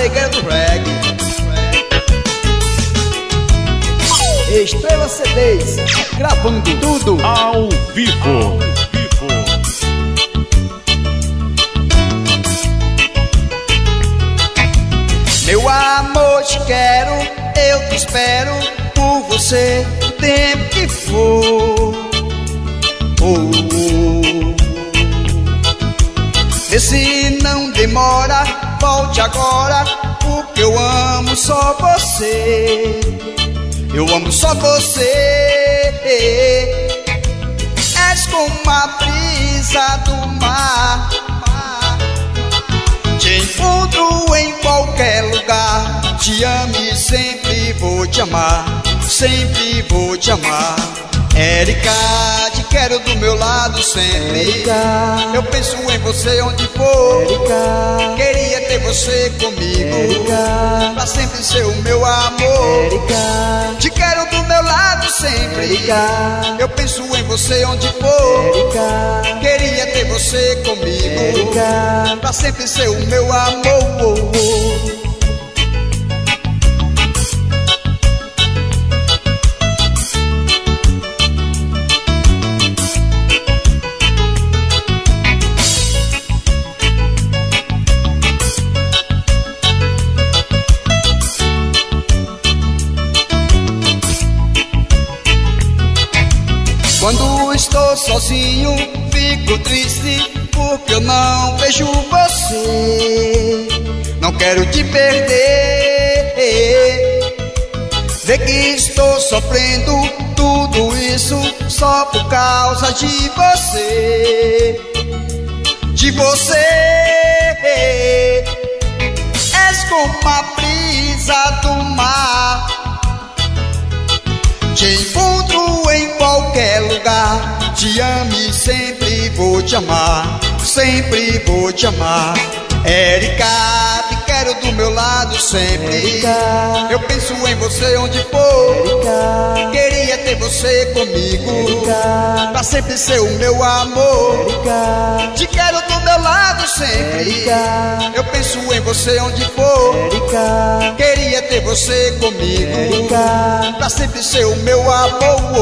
negra do reggae. Estrela CDs, gravando tudo ao vivo. Meu amor, te quero, eu te espero por você o tempo que for. Vê se não demora, volte agora, porque eu amo só você. Eu amo só você. És como a brisa do mar, te encontro em qualquer lugar. Te amo e sempre vou te amar, sempre vou te amar. Érica, te quero do meu lado sempre. Érica, eu penso em você onde for. Érica, queria ter você comigo. Érica, pra sempre ser o meu amor. Érica, te quero do meu lado sempre. Érica, eu penso em você onde for. Érica, queria ter você comigo. Érica, pra sempre ser o meu amor. Quando estou sozinho, fico triste, porque eu não vejo você. Não quero te perder. Vê que estou sofrendo tudo isso só por causa de você. De você. És como a brisa do mar, te encontro em qualquer lugar. Te amo e sempre vou te amar, sempre vou te amar. Érica, te quero do meu lado sempre. Érica, eu penso em você onde for. Érica, queria ter você comigo. Érica, pra sempre ser o meu amor. Érica, te quero do meu lado sempre. Érica, eu penso em você onde for. Érica, queria ter você comigo. Érica, pra sempre ser o meu amor.